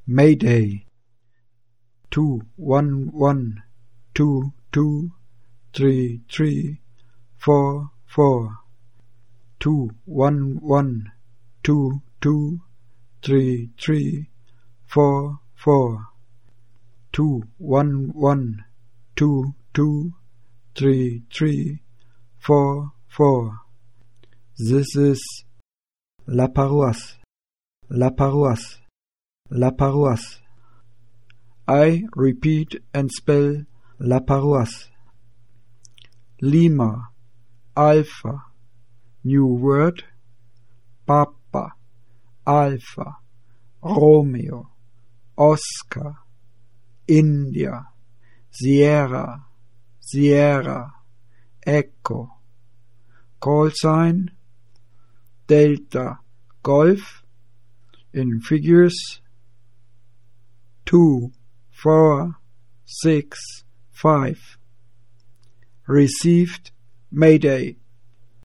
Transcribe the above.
Mayday. 211223344. 211223344. 211223344. This is La Paroisse, La Paroisse, La Paroisse. I repeat and spell La Paroisse. Lima, Alpha, new word, Papa, Alpha, Romeo, Oscar, India, Sierra, Sierra, Echo. Call sign, Delta, Golf, in figures 2, 4, 6, 5. Received Mayday.